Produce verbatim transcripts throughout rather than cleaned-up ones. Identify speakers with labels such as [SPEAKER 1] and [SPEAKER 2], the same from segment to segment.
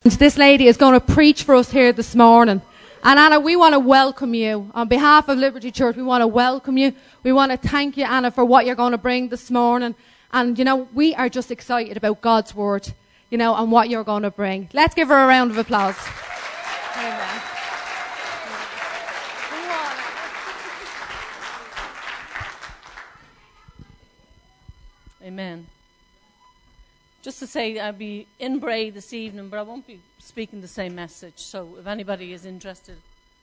[SPEAKER 1] This lady is going to preach for us here this morning. And Anna, we want to welcome you. On behalf of Liberty Church, we want to welcome you. We want to thank you, Anna, for what you're going to bring this morning. And, you know, we are just excited about God's word, you know, and what you're going to bring. Let's give her a round of applause. Amen.
[SPEAKER 2] Amen. Just to say, I'll be in Bray this evening, but I won't be speaking the same message. So if anybody is interested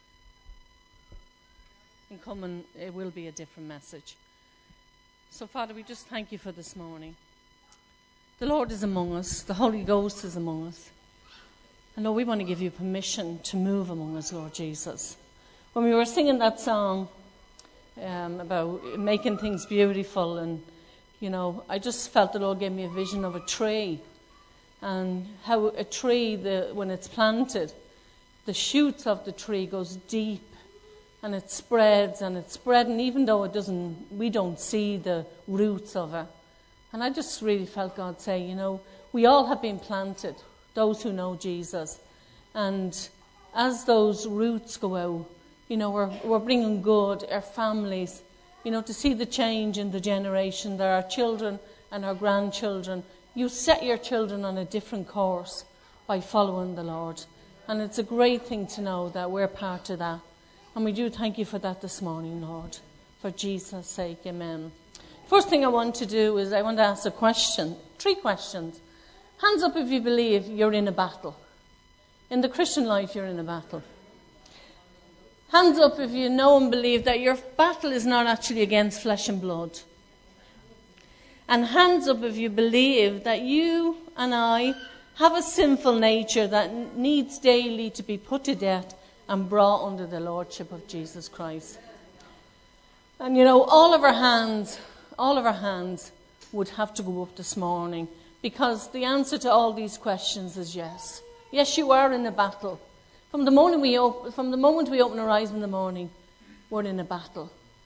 [SPEAKER 2] in coming, it will be a different message. So, Father, we just thank you for this morning. The Lord is among us. The Holy Ghost is among us. And Lord, we want to give you permission to move among us, Lord Jesus. When we were singing that song um, about making things beautiful, and you know, I just felt the Lord gave me a vision of a tree, and how a tree, the, when it's planted, the shoots of the tree goes deep, and it spreads and it's spreading, even though it doesn't, we don't see the roots of it. And I just really felt God say, you know, we all have been planted, those who know Jesus, and as those roots go out, you know, we're we're bringing good, our families, you know, to see the change in the generation, that our children and our grandchildren, you set your children on a different course by following the Lord. And it's a great thing to know that we're part of that. And we do thank you for that this morning, Lord, for Jesus' sake. Amen. First thing I want to do is I want to ask a question, three questions. Hands up if you believe you're in a battle. In the Christian life, you're in a battle. Hands up if you know and believe that your battle is not actually against flesh and blood. And hands up if you believe that you and I have a sinful nature that needs daily to be put to death and brought under the lordship of Jesus Christ. And you know, all of our hands, all of our hands would have to go up this morning, because the answer to all these questions is yes. Yes, you are in a battle. From the moment we op- from the moment we open our eyes in the morning, we're in a battle.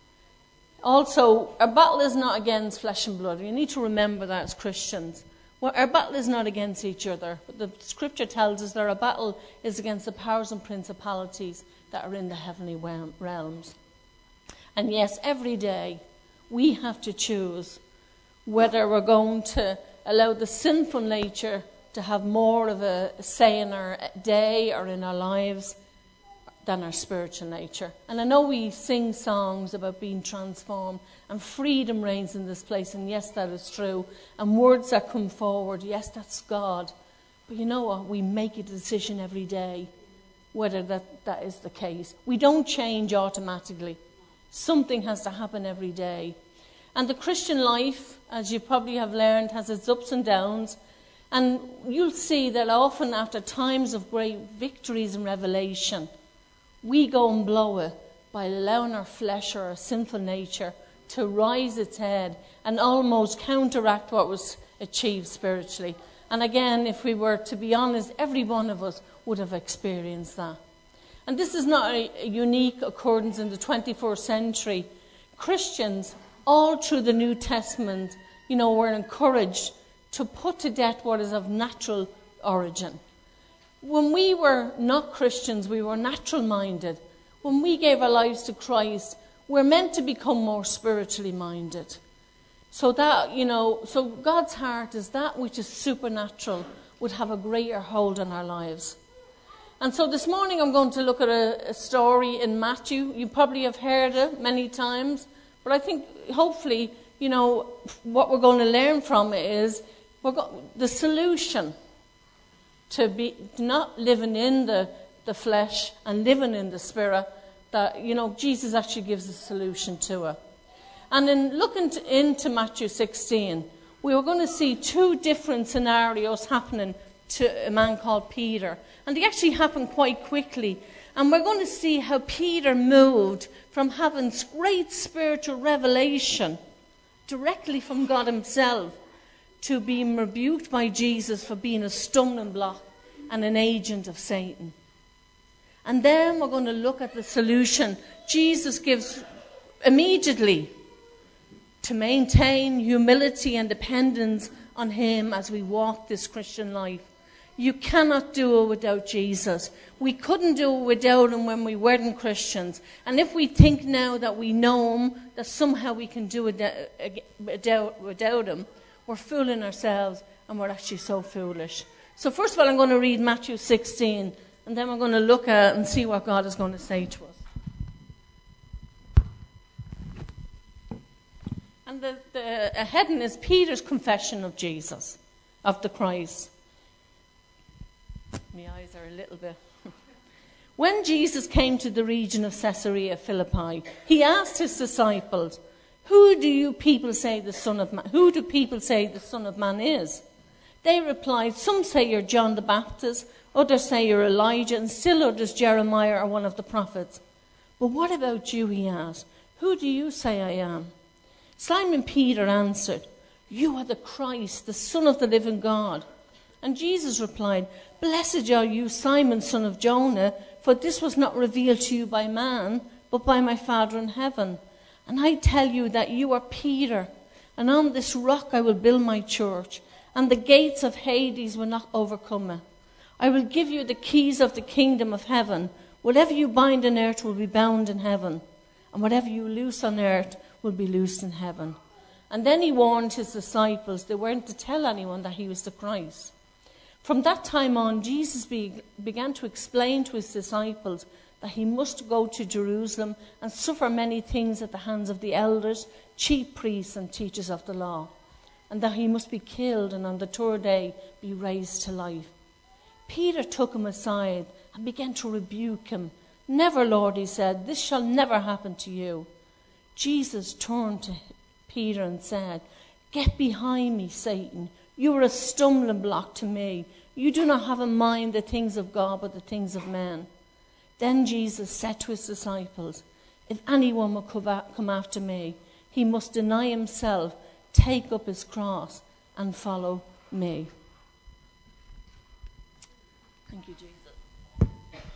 [SPEAKER 2] Also, our battle is not against flesh and blood. You need to remember that as Christians. Well, our battle is not against each other. But the scripture tells us that our battle is against the powers and principalities that are in the heavenly realms. And yes, every day we have to choose whether we're going to allow the sinful nature to have more of a say in our day or in our lives than our spiritual nature. And I know we sing songs about being transformed, and freedom reigns in this place, and yes, that is true. And words that come forward, yes, that's God. But you know what? We make a decision every day whether that, that is the case. We don't change automatically. Something has to happen every day. And the Christian life, as you probably have learned, has its ups and downs. And you'll see that often after times of great victories and revelation, we go and blow it by allowing our flesh or our sinful nature to rise its head and almost counteract what was achieved spiritually. And again, if we were to be honest, every one of us would have experienced that. And this is not a, a unique occurrence in the twenty-first century. Christians, all through the New Testament, you know, were encouraged to put to death what is of natural origin. When we were not Christians, we were natural-minded. When we gave our lives to Christ, we're meant to become more spiritually minded. So that, you know, so God's heart is that which is supernatural would have a greater hold on our lives. And so this morning I'm going to look at a, a story in Matthew. You probably have heard it many times, but I think hopefully, you know, what we're going to learn from it is we're go- the solution to be not living in the, the flesh and living in the spirit, that, you know, Jesus actually gives a solution to it. And in looking to, into Matthew sixteen, we were going to see two different scenarios happening to a man called Peter. And they actually happened quite quickly. And we're going to see how Peter moved from having great spiritual revelation directly from God himself to being rebuked by Jesus for being a stumbling block and an agent of Satan. And then we're going to look at the solution Jesus gives immediately to maintain humility and dependence on him as we walk this Christian life. You cannot do it without Jesus. We couldn't do it without him when we weren't Christians. And if we think now that we know him, that somehow we can do it without, without him, we're fooling ourselves, and we're actually so foolish. So first of all, I'm going to read Matthew sixteen, and then we're going to look at it and see what God is going to say to us. And the, the heading is Peter's confession of Jesus, of the Christ. My eyes are a little bit... When Jesus came to the region of Caesarea Philippi, he asked his disciples, Who do you people say the Son of Man, who do people say the Son of Man is? They replied, Some say you're John the Baptist, others say you're Elijah, and still others Jeremiah or one of the prophets. But what about you, he asked. Who do you say I am? Simon Peter answered, You are the Christ, the Son of the living God. And Jesus replied, Blessed are you, Simon, son of Jonah, for this was not revealed to you by man, but by my Father in heaven. And I tell you that you are Peter, and on this rock I will build my church, and the gates of Hades will not overcome it. I will give you the keys of the kingdom of heaven. Whatever you bind on earth will be bound in heaven, and whatever you loose on earth will be loosed in heaven. And then he warned his disciples they weren't to tell anyone that he was the Christ. From that time on, Jesus be, began to explain to his disciples that he must go to Jerusalem and suffer many things at the hands of the elders, chief priests, and teachers of the law, and that he must be killed and on the third day be raised to life. Peter took him aside and began to rebuke him. Never, Lord, he said, this shall never happen to you. Jesus turned to Peter and said, Get behind me, Satan. You are a stumbling block to me. You do not have in mind the things of God, but the things of men. Then Jesus said to his disciples, If anyone will come after me, he must deny himself, take up his cross, and follow me. Thank you, Jesus.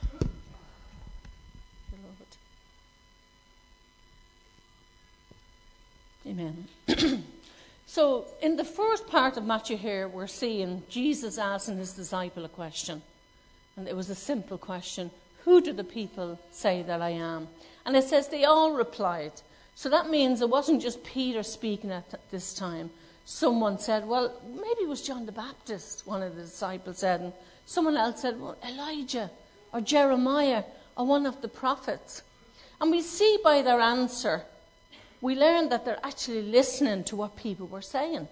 [SPEAKER 2] Amen. So, in the first part of Matthew here, we're seeing Jesus asking his disciple a question. And it was a simple question. Who do the people say that I am? And it says they all replied. So that means it wasn't just Peter speaking at this time. Someone said, well, maybe it was John the Baptist, one of the disciples said. And someone else said, well, Elijah or Jeremiah or one of the prophets. And we see by their answer, we learn that they're actually listening to what people were saying.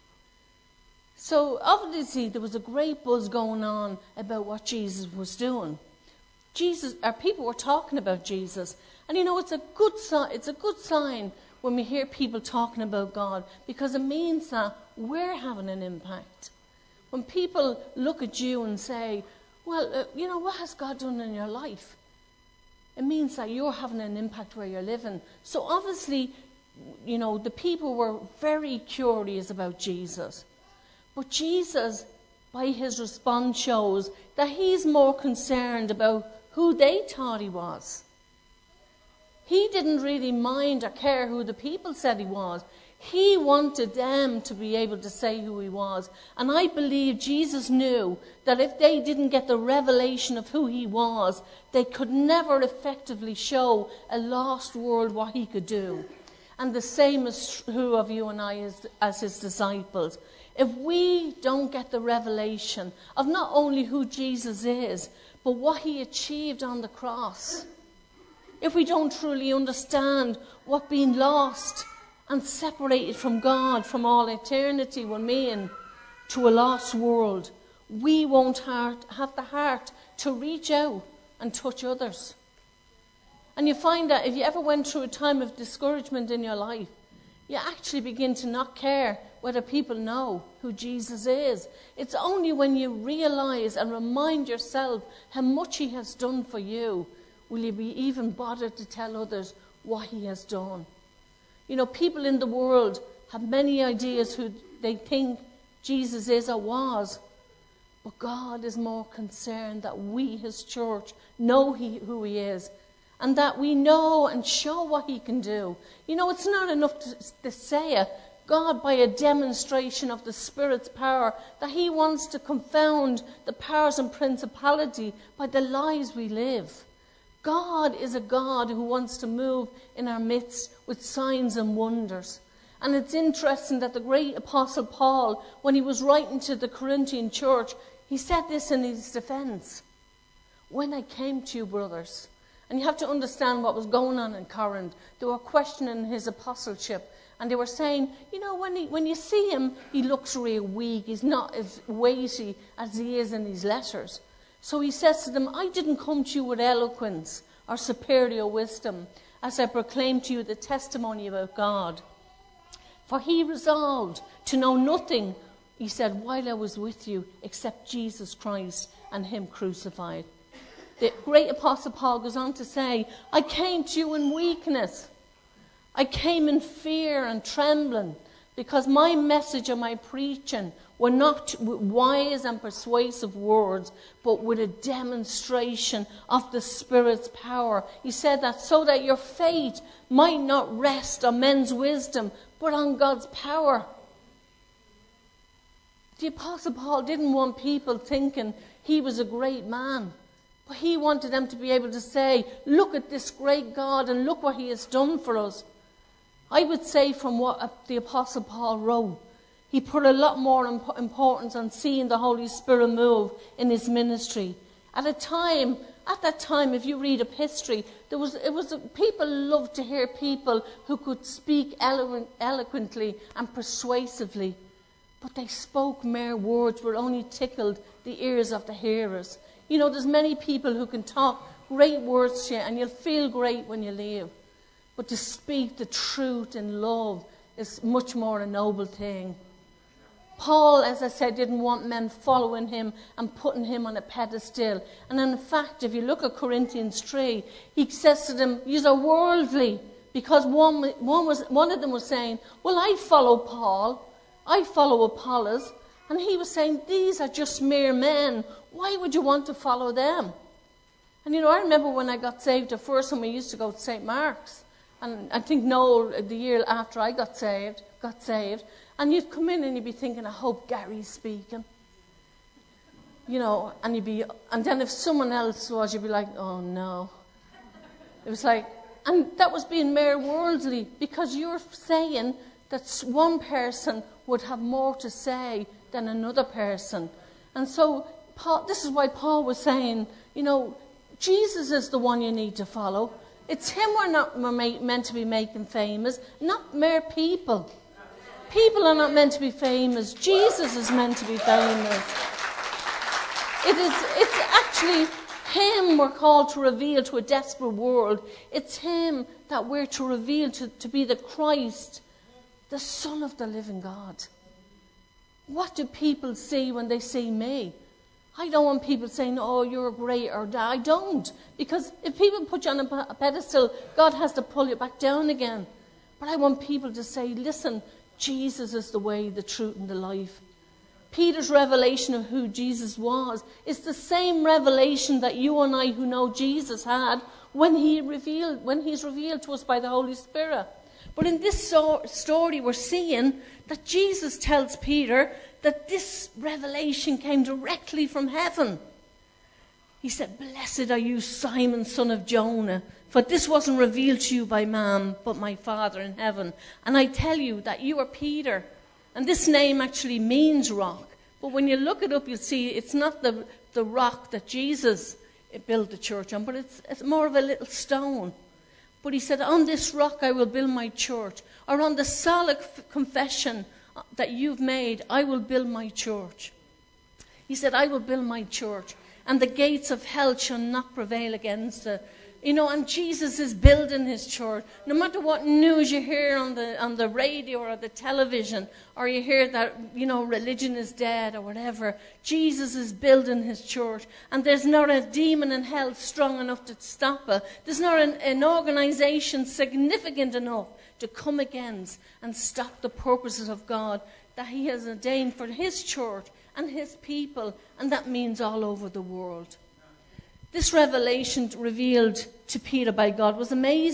[SPEAKER 2] So obviously there was a great buzz going on about what Jesus was doing. Jesus, our people were talking about Jesus. And you know, it's a good sign, it's a good sign when we hear people talking about God, because it means that we're having an impact. When people look at you and say, well, uh, you know, what has God done in your life? It means that you're having an impact where you're living. So obviously, you know, the people were very curious about Jesus. But Jesus, by his response, shows that he's more concerned about who they thought he was. He didn't really mind or care who the people said he was. He wanted them to be able to say who he was. And I believe Jesus knew that if they didn't get the revelation of who he was, they could never effectively show a lost world what he could do. And the same is true of you and I as, as his disciples. If we don't get the revelation of not only who Jesus is, but what he achieved on the cross, if we don't truly understand what being lost and separated from God from all eternity will mean to a lost world, we won't have the heart to reach out and touch others. And you find that if you ever went through a time of discouragement in your life, you actually begin to not care whether people know who Jesus is. It's only when you realize and remind yourself how much he has done for you will you be even bothered to tell others what he has done. You know, people in the world have many ideas who they think Jesus is or was. But God is more concerned that we, his church, know he, who he is. And that we know and show what he can do. You know, it's not enough to, to say it. God, by a demonstration of the Spirit's power, that he wants to confound the powers and principality by the lives we live. God is a God who wants to move in our midst with signs and wonders. And it's interesting that the great Apostle Paul, when he was writing to the Corinthian church, he said this in his defense. When I came to you, brothers, and you have to understand what was going on in Corinth. They were questioning his apostleship. And they were saying, you know, when he, when you see him, he looks real weak. He's not as weighty as he is in his letters. So he says to them, I didn't come to you with eloquence or superior wisdom, as I proclaimed to you the testimony about God. For he resolved to know nothing, he said, while I was with you, except Jesus Christ and him crucified. The great Apostle Paul goes on to say, I came to you in weakness. I came in fear and trembling, because my message and my preaching were not with wise and persuasive words, but with a demonstration of the Spirit's power. He said that so that your faith might not rest on men's wisdom, but on God's power. The Apostle Paul didn't want people thinking he was a great man, but he wanted them to be able to say, look at this great God and look what he has done for us. I would say from what the Apostle Paul wrote, he put a lot more imp- importance on seeing the Holy Spirit move in his ministry. At a time, at that time, if you read up history, there was it was people loved to hear people who could speak elo- eloquently and persuasively, but they spoke mere words which only tickled the ears of the hearers. You know, there's many people who can talk great words to you, and you'll feel great when you leave. But to speak the truth in love is much more a noble thing. Paul, as I said, didn't want men following him and putting him on a pedestal. And in fact, if you look at Corinthians three, he says to them, "You are worldly," because one, one, was, one of them was saying, well, I follow Paul, I follow Apollos. And he was saying, these are just mere men. Why would you want to follow them? And you know, I remember when I got saved the first time, we used to go to Saint Mark's. And I think Noel, the year after I got saved, got saved, and you'd come in and you'd be thinking, I hope Gary's speaking. You know, and you'd be, and then if someone else was, you'd be like, oh no. It was like, and that was being mere worldly, because you're saying that one person would have more to say than another person. And so, Paul, this is why Paul was saying, you know, Jesus is the one you need to follow. It's him we're not we're meant to be making famous, not mere people. People are not meant to be famous. Jesus is meant to be famous. It is, it's actually him we're called to reveal to a desperate world. It's him that we're to reveal to, to be the Christ, the Son of the living God. What do people see when they see me? I don't want people saying, oh, you're great or that. I don't. Because if people put you on a pedestal, God has to pull you back down again. But I want people to say, listen, Jesus is the way, the truth, and the life. Peter's revelation of who Jesus was is the same revelation that you and I who know Jesus had when he revealed, when he's revealed to us by the Holy Spirit. But in this so- story, we're seeing that Jesus tells Peter that this revelation came directly from heaven. He said, blessed are you, Simon, son of Jonah, for this wasn't revealed to you by man, but my Father in heaven. And I tell you that you are Peter. And this name actually means rock. But when you look it up, you'll see it's not the, the rock that Jesus built the church on, but it's, it's more of a little stone. But he said, on this rock I will build my church, or on the solid confession that you've made, I will build my church. He said, I will build my church, and the gates of hell shall not prevail against it. You know, and Jesus is building his church. No matter what news you hear on the on the radio or the television, or you hear that, you know, religion is dead or whatever, Jesus is building his church. And there's not a demon in hell strong enough to stop it. There's not an, an organization significant enough to come against and stop the purposes of God that he has ordained for his church and his people, and that means all over the world. This revelation revealed to Peter by God was amazing,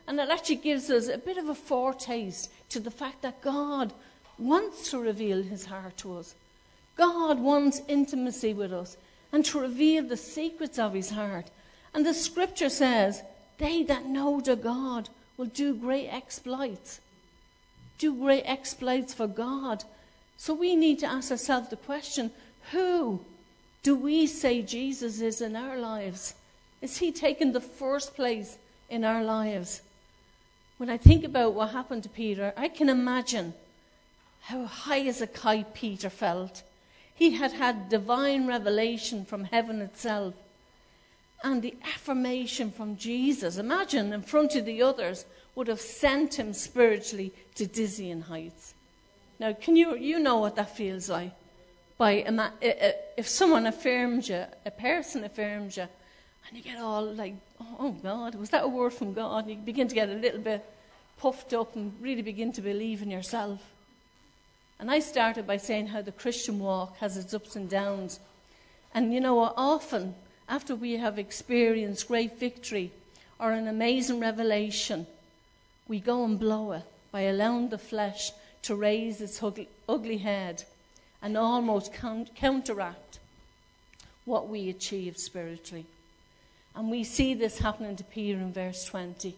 [SPEAKER 2] And it actually gives us a bit of a foretaste to the fact that God wants to reveal his heart to us. God wants intimacy with us and to reveal the secrets of his heart. And the scripture says, they that know their God will do great exploits. Do great exploits for God. So we need to ask ourselves the question, who do we say Jesus is in our lives? Is he taking the first place in our lives? When I think about what happened to Peter, I can imagine how high as a kite Peter felt. He had had divine revelation from heaven itself. And the affirmation from Jesus, imagine in front of the others, would have sent him spiritually to dizzying heights. Now, can you you know what that feels like? By if someone affirms you, a person affirms you, and you get all like, oh God, was that a word from God? You begin to get a little bit puffed up and really begin to believe in yourself. And I started by saying how the Christian walk has its ups and downs. And you know what, often after we have experienced great victory or an amazing revelation, we go and blow it by allowing the flesh to raise its ugly, ugly head and almost count, counteract what we achieved spiritually. And we see this happening to Peter in verse twenty.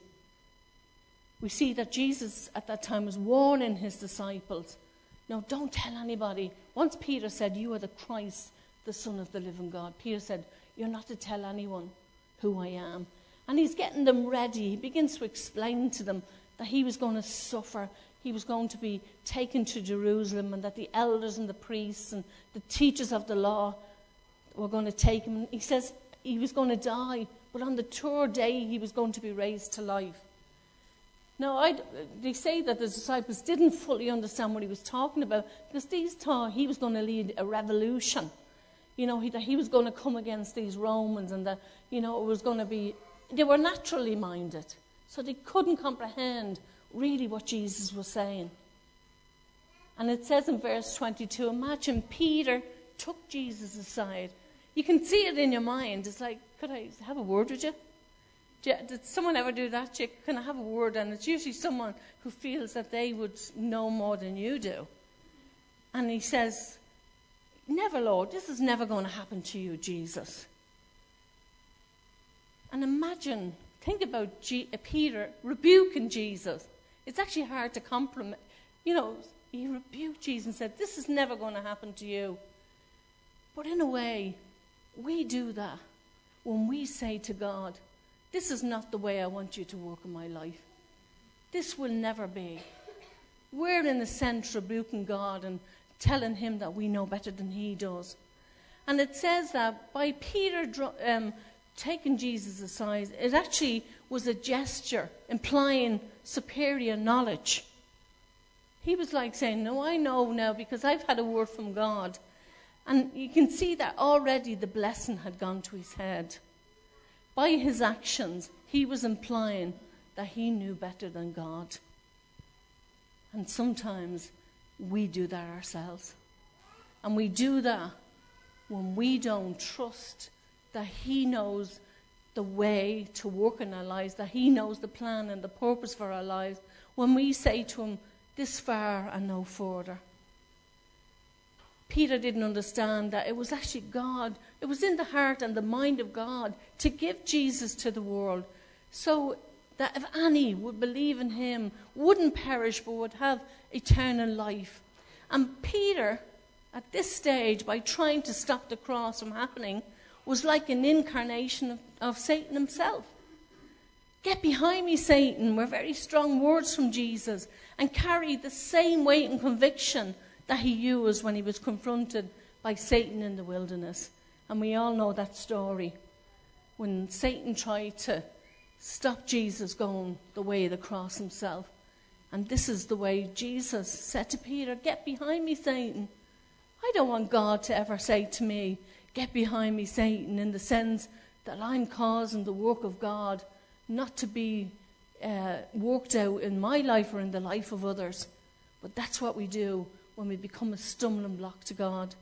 [SPEAKER 2] We see that Jesus at that time was warning his disciples, no, don't tell anybody. Once Peter said, you are the Christ, the Son of the living God. Peter said, you're not to tell anyone who I am. And he's getting them ready. He begins to explain to them that he was going to suffer. He was going to be taken to Jerusalem, and that the elders and the priests and the teachers of the law were going to take him. He says he was going to die, but on the third day he was going to be raised to life. Now, I'd, they say that the disciples didn't fully understand what he was talking about, because these thought he was going to lead a revolution. You know, he, that he was going to come against these Romans, and that, you know, it was going to be... They were naturally minded, so they couldn't comprehend really what Jesus was saying. And it says in verse twenty-two, imagine Peter took Jesus aside. You can see it in your mind. It's like, could I have a word with you? Did someone ever do that? Can I have a word? And it's usually someone who feels that they would know more than you do. And he says, never, Lord, this is never going to happen to you, Jesus. And imagine, think about G- Peter rebuking Jesus. It's actually hard to compliment. You know, he rebuked Jesus and said, this is never going to happen to you. But in a way, we do that when we say to God, this is not the way I want you to work in my life. This will never be. We're in a sense rebuking God and telling him that we know better than he does. And it says that by Peter um, taking Jesus aside, it actually was a gesture implying superior knowledge. He was like saying, no, I know now because I've had a word from God. And you can see that already the blessing had gone to his head. By his actions, he was implying that he knew better than God. And sometimes we do that ourselves. And we do that when we don't trust that he knows the way to work in our lives, that he knows the plan and the purpose for our lives, when we say to him, this far and no further. Peter didn't understand that it was actually God. It was in the heart and the mind of God to give Jesus to the world so that if any would believe in him, wouldn't perish but would have eternal life. And Peter, at this stage, by trying to stop the cross from happening, was like an incarnation of, of Satan himself. Get behind me, Satan, were very strong words from Jesus and carried the same weight and conviction that he used when he was confronted by Satan in the wilderness. And we all know that story, when Satan tried to stop Jesus going the way of the cross himself. And this is the way Jesus said to Peter, get behind me, Satan. I don't want God to ever say to me, get behind me, Satan, in the sense that I'm causing the work of God not to be uh, worked out in my life or in the life of others. But that's what we do when we become a stumbling block to God.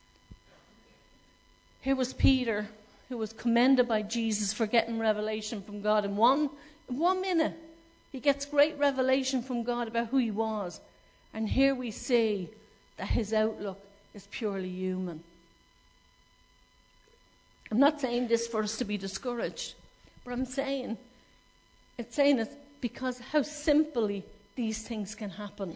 [SPEAKER 2] Here was Peter, who was commended by Jesus for getting revelation from God in one, in one minute. He gets great revelation from God about who he was. And here we see that his outlook is purely human. I'm not saying this for us to be discouraged, but I'm saying, it's saying it because how simply these things can happen.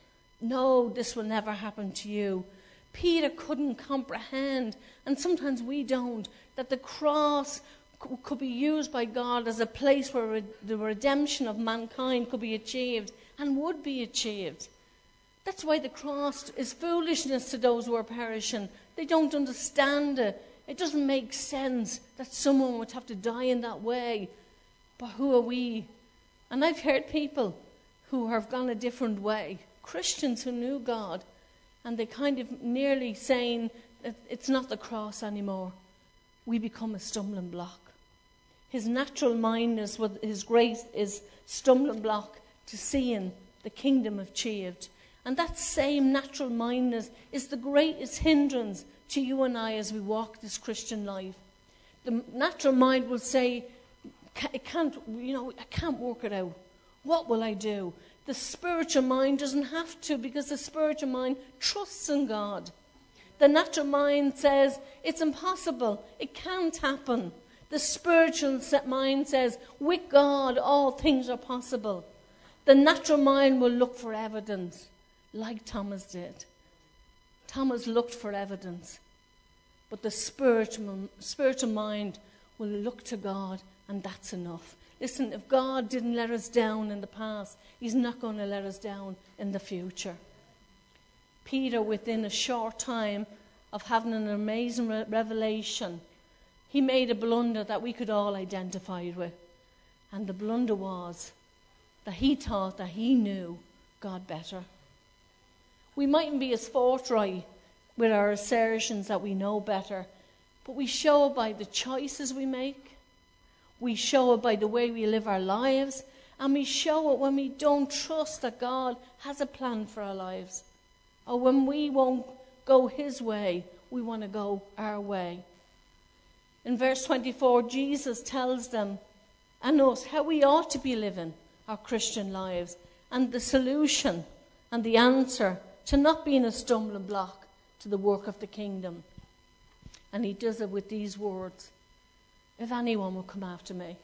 [SPEAKER 2] No, this will never happen to you. Peter couldn't comprehend, and sometimes we don't, that the cross c- could be used by God as a place where re- the redemption of mankind could be achieved and would be achieved. That's why the cross is foolishness to those who are perishing. They don't understand it. It doesn't make sense that someone would have to die in that way. But who are we? And I've heard people who have gone a different way, Christians who knew God, and they kind of nearly saying that it's not the cross anymore. We become a stumbling block. His natural mindness with his grace is stumbling block to seeing the kingdom achieved. And that same natural mindness is the greatest hindrance to you and I as we walk this Christian life. The natural mind will say, it can't, you know, I can't work it out. What will I do? The spiritual mind doesn't have to, because the spiritual mind trusts in God. The natural mind says, it's impossible. It can't happen. The spiritual mind says, with God, all things are possible. The natural mind will look for evidence, like Thomas did. Thomas looked for evidence. But the spiritual, spiritual mind will look to God, and that's enough. Listen, if God didn't let us down in the past, he's not going to let us down in the future. Peter, within a short time of having an amazing re- revelation, he made a blunder that we could all identify with. And the blunder was that he thought that he knew God better. We mightn't be as forthright with our assertions that we know better, but we show it by the choices we make. We show it by the way we live our lives, and we show it when we don't trust that God has a plan for our lives. Or when we won't go his way, we want to go our way. In verse twenty-four, Jesus tells them and us how we ought to be living our Christian lives, and the solution and the answer to not being a stumbling block to the work of the kingdom. And he does it with these words: if anyone will come after me.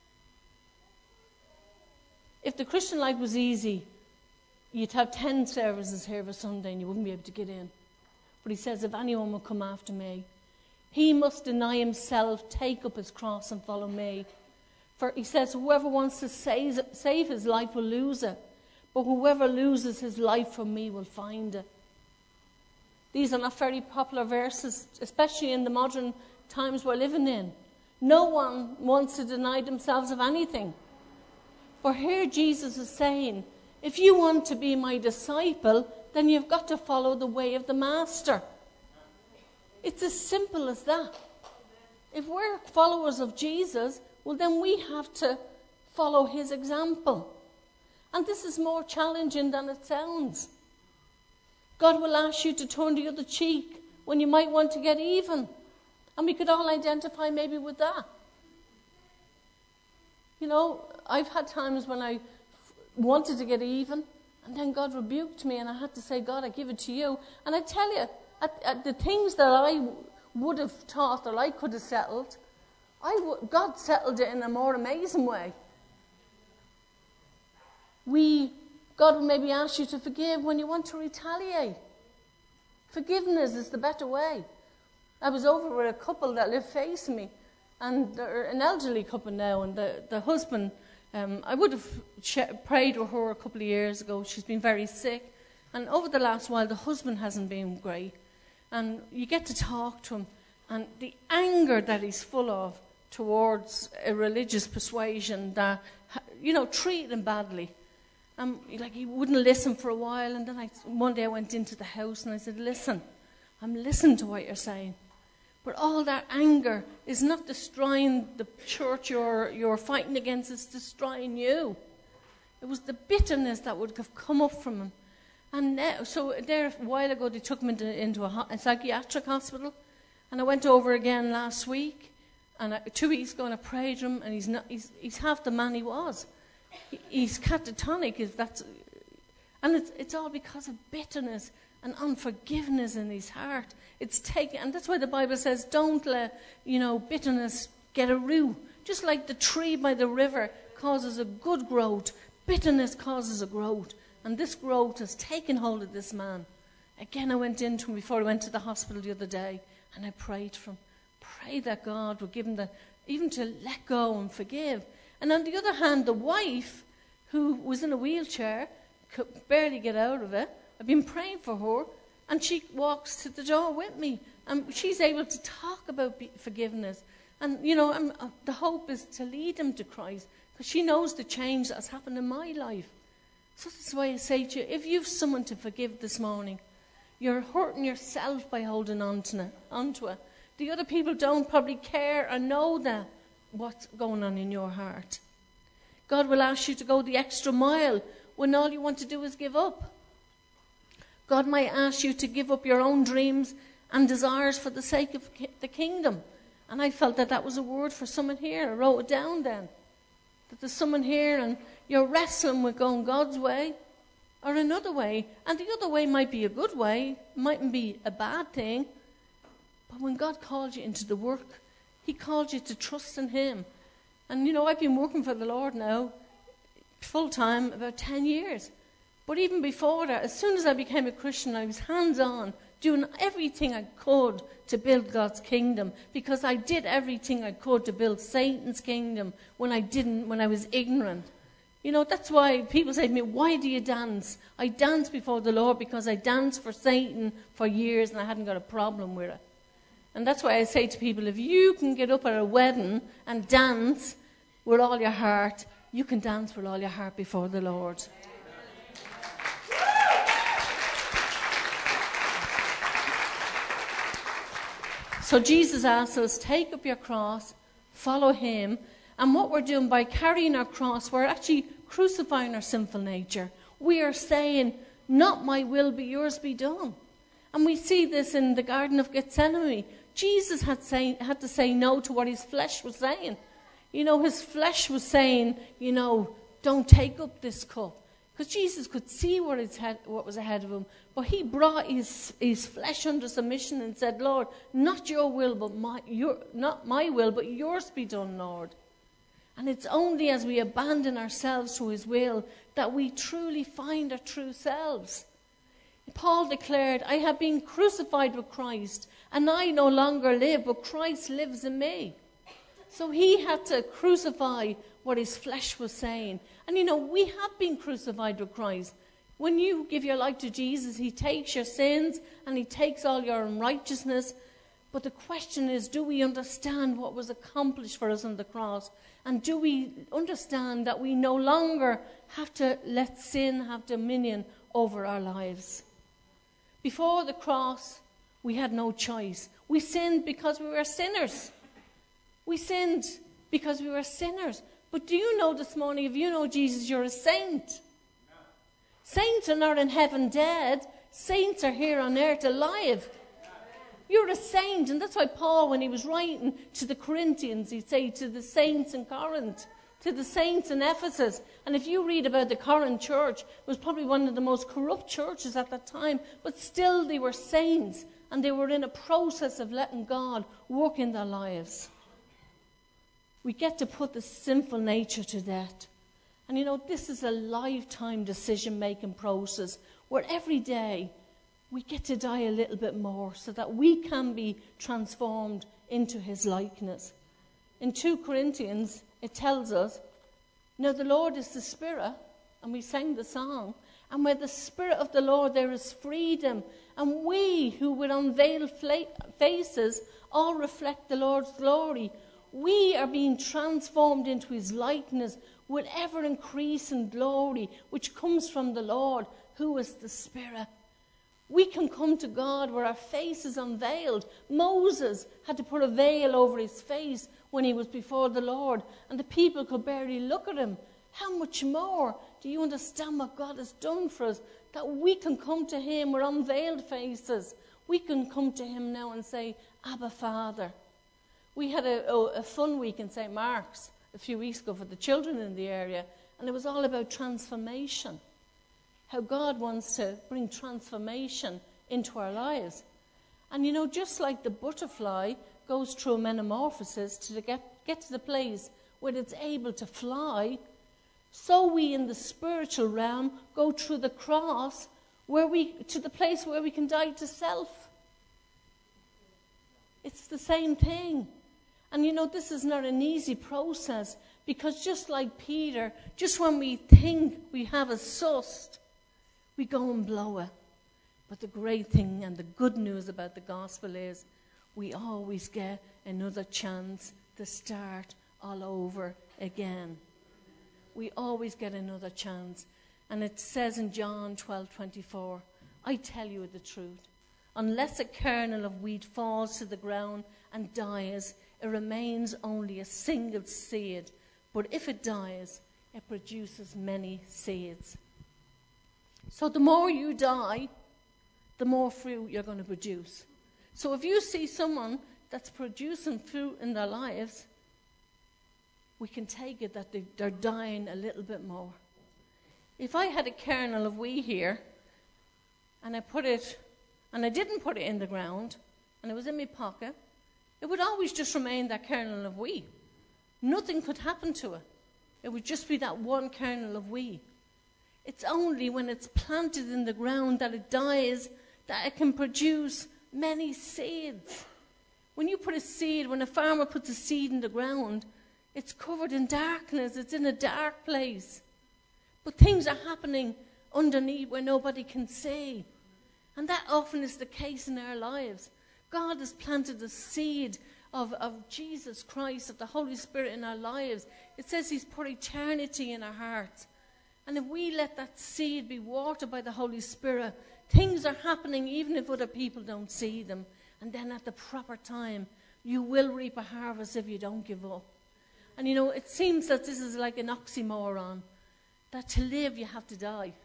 [SPEAKER 2] If the Christian life was easy, you'd have ten services here for Sunday and you wouldn't be able to get in. But he says, if anyone will come after me, he must deny himself, take up his cross and follow me. For he says, whoever wants to save, save his life will lose it. But whoever loses his life for me will find it. These are not very popular verses, especially in the modern times we're living in. No one wants to deny themselves of anything. For here Jesus is saying, if you want to be my disciple, then you've got to follow the way of the Master. It's as simple as that. If we're followers of Jesus, well, then we have to follow his example. And this is more challenging than it sounds. God will ask you to turn the other cheek when you might want to get even. And we could all identify maybe with that. You know, I've had times when I wanted to get even, and then God rebuked me, and I had to say, God, I give it to you. And I tell you, at, at the things that I would have thought that I could have settled, I w- God settled it in a more amazing way. We, God will maybe ask you to forgive when you want to retaliate. Forgiveness is the better way. I was over with a couple that live facing me, and they're an elderly couple now, and the, the husband, um, I would have sh- prayed with her a couple of years ago. She's been very sick, and over the last while, the husband hasn't been great. And you get to talk to him, and the anger that he's full of towards a religious persuasion that, you know, treated him badly. Um, like he wouldn't listen for a while, and then I, one day I went into the house and I said, listen, I'm listening to what you're saying. But all that anger is not destroying the church you're, you're fighting against, it's destroying you. It was the bitterness that would have come up from him. And now, so there, a while ago, they took him into, into a, a psychiatric hospital. And I went over again last week, and I, two weeks ago, and I prayed to him, and he's, not, he's, he's half the man he was. He, he's catatonic. If that's, and it's, it's all because of bitterness and unforgiveness in his heart. It's taken, and that's why the Bible says, don't let, you know, bitterness get a root. Just like the tree by the river causes a good growth, bitterness causes a growth. And this growth has taken hold of this man. Again, I went into him before I went to the hospital the other day, and I prayed for him. Pray that God would give him the, even to let go and forgive. And on the other hand, the wife, who was in a wheelchair, could barely get out of it. I've been praying for her, and she walks to the door with me. And she's able to talk about forgiveness. And, you know, I'm, uh, the hope is to lead him to Christ, because she knows the change that has happened in my life. So that's why I say to you, if you've someone to forgive this morning, you're hurting yourself by holding on to it, onto it. The other people don't probably care or know that what's going on in your heart. God will ask you to go the extra mile when all you want to do is give up. God might ask you to give up your own dreams and desires for the sake of the kingdom. And I felt that that was a word for someone here. I wrote it down then. That there's someone here and you're wrestling with going God's way or another way. And the other way might be a good way, mightn't be a bad thing. But when God called you into the work, he called you to trust in him. And, you know, I've been working for the Lord now full-time about ten years. But even before that, as soon as I became a Christian, I was hands-on, doing everything I could to build God's kingdom, because I did everything I could to build Satan's kingdom when I didn't, when I was ignorant. You know, that's why people say to me, why do you dance? I dance before the Lord because I danced for Satan for years and I hadn't got a problem with it. And that's why I say to people, if you can get up at a wedding and dance with all your heart, you can dance with all your heart before the Lord. So Jesus asks us, take up your cross, follow him. And what we're doing by carrying our cross, we're actually crucifying our sinful nature. We are saying, not my will, but yours be done. And we see this in the Garden of Gethsemane. Jesus had, say, had to say no to what his flesh was saying. You know, his flesh was saying, you know, don't take up this cup. Because Jesus could see what, his head, what was ahead of him. But he brought his, his flesh under submission and said, Lord, not your will, but my, your, not my will, but yours be done, Lord. And it's only as we abandon ourselves to his will that we truly find our true selves. Paul declared, I have been crucified with Christ, and I no longer live, but Christ lives in me. So he had to crucify what his flesh was saying. And you know, we have been crucified with Christ. When you give your life to Jesus, he takes your sins and he takes all your unrighteousness. But the question is, do we understand what was accomplished for us on the cross? And do we understand that we no longer have to let sin have dominion over our lives? Before the cross, we had no choice. We sinned because we were sinners. We sinned because we were sinners. But do you know this morning, if you know Jesus, you're a saint? No. Saints are not in heaven dead. Saints are here on earth alive. You're a saint. And that's why Paul, when he was writing to the Corinthians, he'd say to the saints in Corinth, to the saints in Ephesus. And if you read about the Corinth church, it was probably one of the most corrupt churches at that time. But still they were saints. And they were in a process of letting God work in their lives. We get to put the sinful nature to death. And you know, this is a lifetime decision-making process where every day we get to die a little bit more so that we can be transformed into his likeness. In two Corinthians, it tells us, now the Lord is the Spirit, and we sang the song, and where the Spirit of the Lord there is freedom, and we who with unveiled faces all reflect the Lord's glory, we are being transformed into his likeness with ever increasing glory, which comes from the Lord, who is the Spirit. We can come to God where our face is unveiled. Moses had to put a veil over his face when he was before the Lord, and the people could barely look at him. How much more do you understand what God has done for us? That we can come to him with unveiled faces. We can come to him now and say, Abba, Father. We had a, a, a fun week in Saint Mark's a few weeks ago for the children in the area, And it was all about transformation. How God wants to bring transformation into our lives. And you know, just like the butterfly goes through a metamorphosis to get, get to the place where it's able to fly, so we in the spiritual realm go through the cross where we to the place where we can die to self. It's the same thing. And you know, this is not an easy process, because just like Peter, just when we think we have it sussed, we go and blow it. But the great thing and the good news about the gospel is we always get another chance to start all over again. We always get another chance. And it says in John twelve twenty-four, I tell you the truth. Unless a kernel of wheat falls to the ground and dies, it remains only a single seed. But if it dies, it produces many seeds. So the more you die, the more fruit you're going to produce. So if you see someone that's producing fruit in their lives, we can take it that they, they're dying a little bit more. If I had a kernel of wheat here, and I put it, and I didn't put it in the ground, and it was in my pocket, it would always just remain that kernel of wheat. Nothing could happen to it. It would just be that one kernel of wheat. It's only when it's planted in the ground that it dies, that it can produce many seeds. When you put a seed, when a farmer puts a seed in the ground, it's covered in darkness. It's in a dark place. But things are happening underneath where nobody can see. And that often is the case in our lives. God has planted a seed of, of Jesus Christ, of the Holy Spirit in our lives. It says he's put eternity in our hearts. And if we let that seed be watered by the Holy Spirit, things are happening even if other people don't see them. And then at the proper time, you will reap a harvest if you don't give up. And you know, it seems that this is like an oxymoron, that to live you have to die.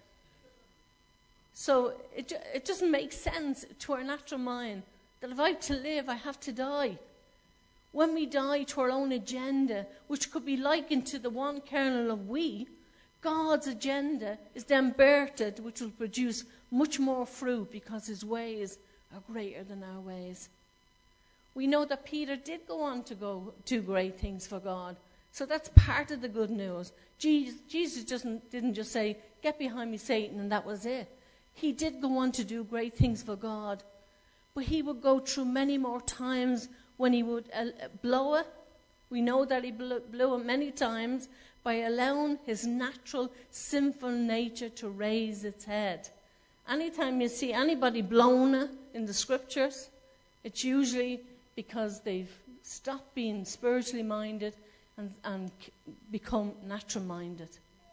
[SPEAKER 2] So it, it doesn't make sense to our natural mind that if I have to live, I have to die. When we die to our own agenda, which could be likened to the one kernel of wheat, God's agenda is then birthed, which will produce much more fruit because his ways are greater than our ways. We know that Peter did go on to go do great things for God. So that's part of the good news. Jesus, Jesus doesn't, didn't just say, get behind me, Satan, and that was it. He did go on to do great things for God. But he would go through many more times when he would uh, blow it. We know that he blew, blew it many times by allowing his natural sinful nature to raise its head. Anytime you see anybody blown it in the scriptures, it's usually because they've stopped being spiritually minded and, and become natural minded.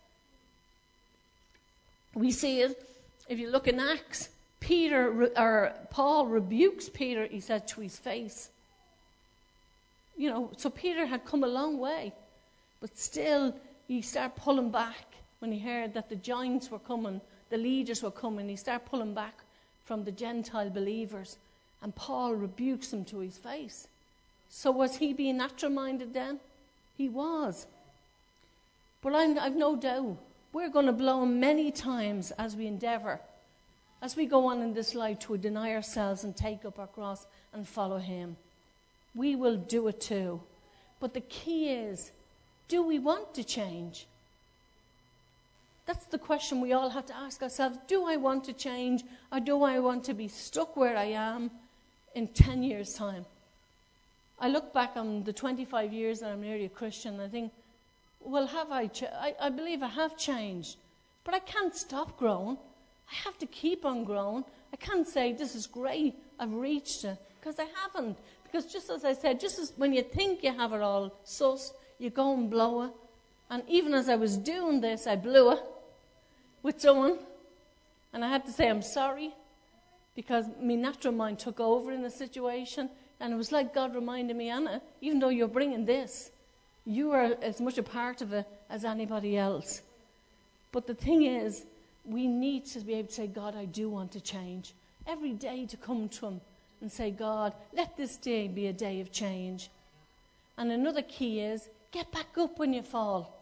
[SPEAKER 2] We see it, if you look in Acts, Peter, or Paul rebukes Peter, he said, to his face. You know, so Peter had come a long way, but still he started pulling back when he heard that the giants were coming, the leaders were coming. He started pulling back from the Gentile believers, and Paul rebukes him to his face. So was he being natural-minded then? He was. But I'm, I've no doubt we're going to blow him many times as we endeavour, as we go on in this life, to deny ourselves and take up our cross and follow him. We will do it too. But the key is, do we want to change? That's the question we all have to ask ourselves. Do I want to change, or do I want to be stuck where I am in ten years' time? I look back on the twenty-five years that I'm nearly a Christian, and I think, well, have I, ch- I, I believe I have changed. But I can't stop growing. I have to keep on growing. I can't say, this is great, I've reached it, because I haven't. Because just as I said, just as when you think you have it all sussed, you go and blow it. And even as I was doing this, I blew it with someone. And I had to say, I'm sorry, because my natural mind took over in the situation. And it was like God reminded me, Anna, even though you're bringing this, you are as much a part of it as anybody else. But the thing is, we need to be able to say, God, I do want to change. Every day to come to him and say, God, let this day be a day of change. And another key is, get back up when you fall.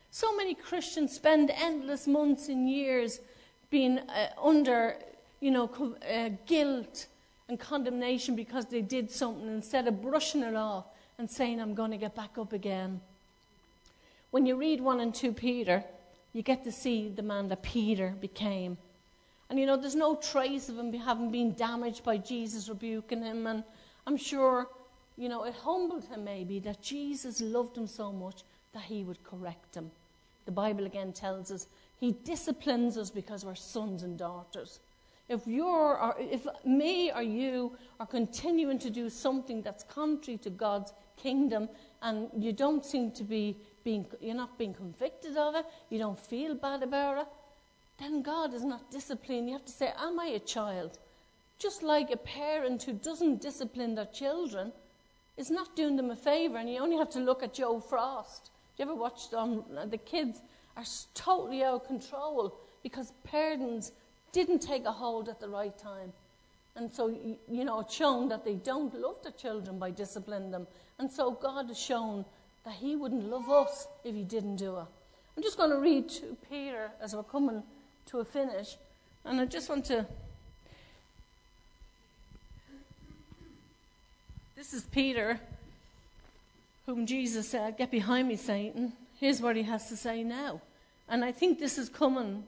[SPEAKER 2] So many Christians spend endless months and years being uh, under, you know, co- uh, guilt and condemnation because they did something instead of brushing it off and saying, I'm going to get back up again. When you read one and two Peter, you get to see the man that Peter became. And you know, there's no trace of him having been damaged by Jesus rebuking him. And I'm sure, you know, it humbled him maybe that Jesus loved him so much that he would correct him. The Bible again tells us he disciplines us because we're sons and daughters. If you're, or if me or you are continuing to do something that's contrary to God's kingdom, and you don't seem to be being, you're not being convicted of it, you don't feel bad about it, then God is not disciplining. You have to say, am I a child? Just like a parent who doesn't discipline their children is not doing them a favour. And you only have to look at Joe Frost. Do you ever watch them? The kids are totally out of control because parents didn't take a hold at the right time. And so, you know, it's shown that they don't love their children by disciplining them. And so God has shown that he wouldn't love us if he didn't do it. I'm just going to read to Peter as we're coming to a finish. And I just want to... This is Peter, whom Jesus said, get behind me, Satan. Here's what he has to say now. And I think this is coming,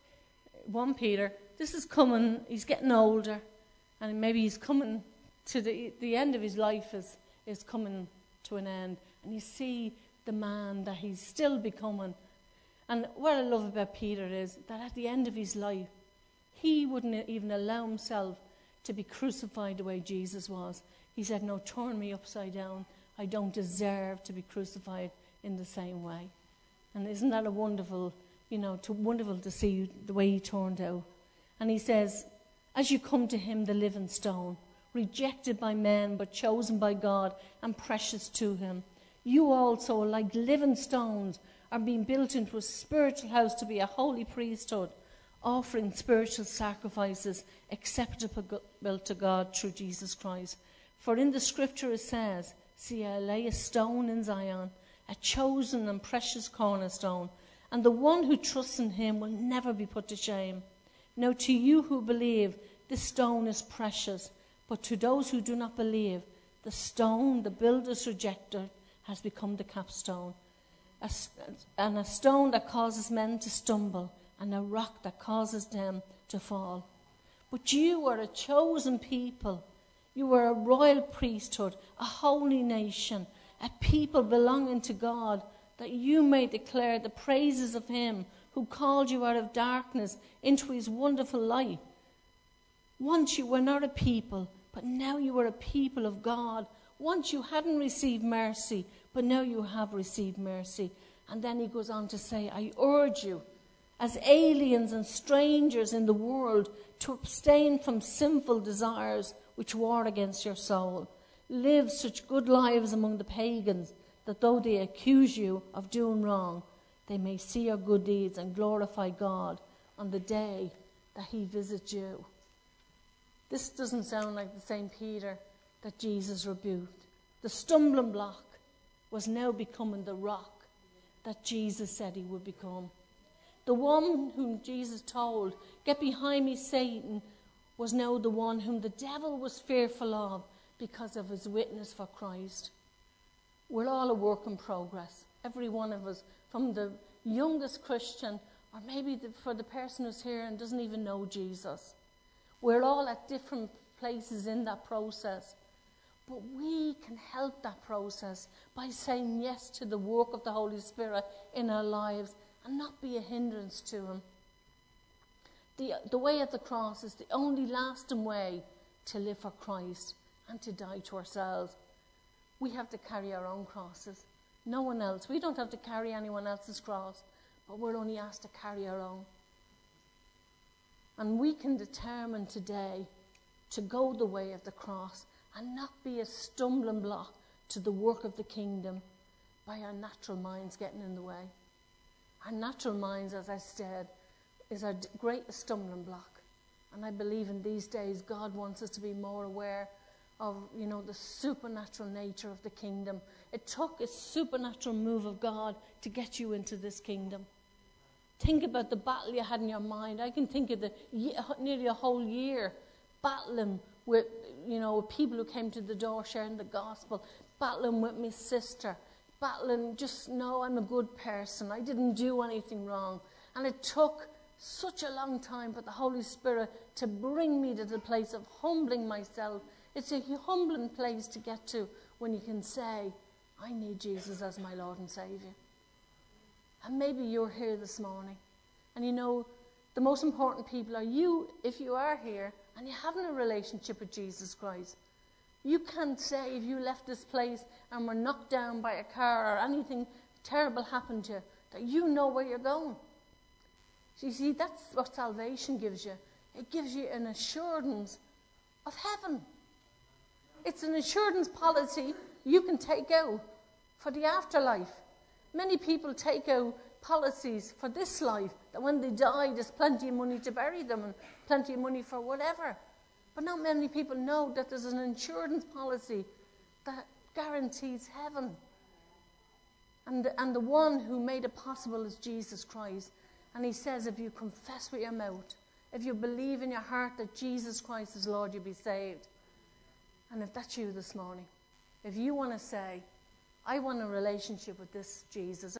[SPEAKER 2] First Peter, this is coming, he's getting older, and maybe he's coming to the the end of his life is, is coming to an end. And you see the man that he's still becoming. And what I love about Peter is that at the end of his life, he wouldn't even allow himself to be crucified the way Jesus was. He said, no, turn me upside down. I don't deserve to be crucified in the same way. And isn't that a wonderful, you know, to, wonderful to see the way he turned out. And he says, as you come to him, the living stone, rejected by men but chosen by God and precious to him, you also, like living stones, are being built into a spiritual house to be a holy priesthood, offering spiritual sacrifices acceptable to God through Jesus Christ. For in the scripture it says, see, I lay a stone in Zion, a chosen and precious cornerstone, and the one who trusts in him will never be put to shame. Now to you who believe, this stone is precious, but to those who do not believe, the stone the builders rejected has become the capstone, a, and a stone that causes men to stumble, and a rock that causes them to fall. But you are a chosen people. You are a royal priesthood, a holy nation, a people belonging to God, that you may declare the praises of him who called you out of darkness into his wonderful light. Once you were not a people, but now you are a people of God. Once you hadn't received mercy, but now you have received mercy. And then he goes on to say, I urge you, as aliens and strangers in the world, to abstain from sinful desires which war against your soul. Live such good lives among the pagans, that though they accuse you of doing wrong, they may see your good deeds and glorify God on the day that he visits you. This doesn't sound like the same Peter that Jesus rebuked. The stumbling block was now becoming the rock that Jesus said he would become. The one whom Jesus told, get behind me, Satan, was now the one whom the devil was fearful of because of his witness for Christ. We're all a work in progress. Every one of us, from the youngest Christian, or maybe the, for the person who's here and doesn't even know Jesus. We're all at different places in that process. But we can help that process by saying yes to the work of the Holy Spirit in our lives and not be a hindrance to him. The, the way of the cross is the only lasting way to live for Christ and to die to ourselves. We have to carry our own crosses. No one else. We don't have to carry anyone else's cross, but we're only asked to carry our own. And we can determine today to go the way of the cross and not be a stumbling block to the work of the kingdom by our natural minds getting in the way. Our natural minds, as I said, is our greatest stumbling block. And I believe in these days God wants us to be more aware of, you know, the supernatural nature of the kingdom. It took a supernatural move of God to get you into this kingdom. Think about the battle you had in your mind. I can think of the nearly a whole year battling with, you know, people who came to the door sharing the gospel, battling with my sister, battling, just know I'm a good person. I didn't do anything wrong. And it took such a long time for the Holy Spirit to bring me to the place of humbling myself. It's a humbling place to get to when you can say, I need Jesus as my Lord and Saviour. And maybe you're here this morning. And you know, the most important people are you, if you are here, and you're having a relationship with Jesus Christ. You can't say if you left this place and were knocked down by a car or anything terrible happened to you, that you know where you're going. You see, that's what salvation gives you. It gives you an assurance of heaven. It's an assurance policy you can take out for the afterlife. Many people take out policies for this life, that when they die, there's plenty of money to bury them and plenty of money for whatever. But not many people know that there's an insurance policy that guarantees heaven. And the, and the one who made it possible is Jesus Christ. And he says, if you confess with your mouth, if you believe in your heart that Jesus Christ is Lord, you'll be saved. And if that's you this morning, if you want to say, I want a relationship with this Jesus,